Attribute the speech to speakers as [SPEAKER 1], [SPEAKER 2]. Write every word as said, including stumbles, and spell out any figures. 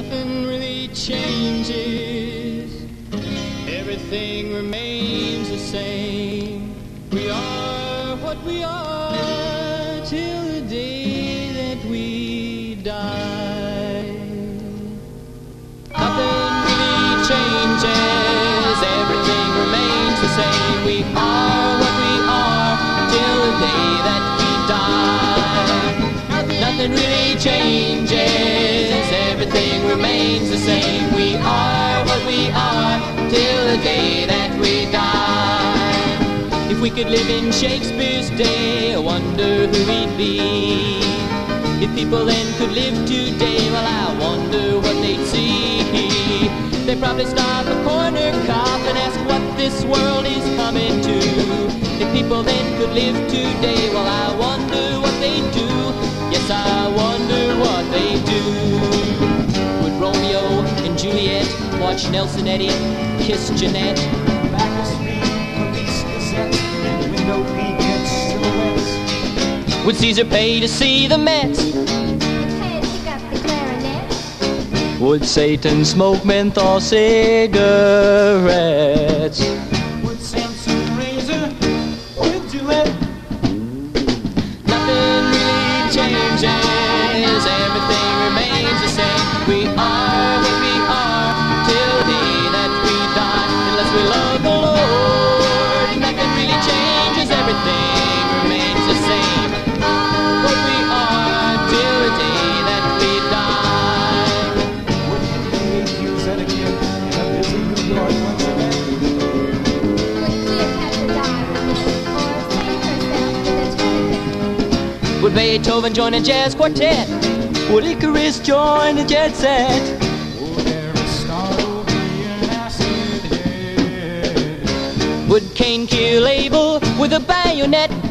[SPEAKER 1] Nothing really changes, everything remains the same. We are what we are till the day that we die. Nothing really changes, everything remains the same. We are what we are till the day that we die. Nothing really changes, everything remains the same. We are what we are till the day that we die. If we could live in Shakespeare's day, I wonder who we'd be. If people then could live today, well, I wonder what they'd see. They'd probably stop a corner cop and ask what this world is coming to. If people then could live today, well, I wonder what they'd do. Yes, I wonder what they do. Would Romeo and Juliet watch Nelson Eddy kiss Jeanette?
[SPEAKER 2] Back of Street, Police Gazette, and window peak silhouettes.
[SPEAKER 1] Would Caesar pay to see the Mets?
[SPEAKER 3] Would Ted pick up the clarinet?
[SPEAKER 1] Would Satan smoke menthol cigarettes?
[SPEAKER 2] Would Samson razor with Gillette?
[SPEAKER 1] Nothing really changes, everything remains the same. We are what we are till the day that we die. Unless we love the Lord, nothing really changes, everything remains the same. What we are till the day that we die.
[SPEAKER 2] Would Henry use etiquette in a busy New York once again?
[SPEAKER 3] Would Cleopatra die or save herself with a tourniquet?
[SPEAKER 1] Would Beethoven join a jazz quartet? Would Icarus join a jet set?
[SPEAKER 2] Would Aristotle be an acid head?
[SPEAKER 1] Would Cain kill Abel with a bayonet?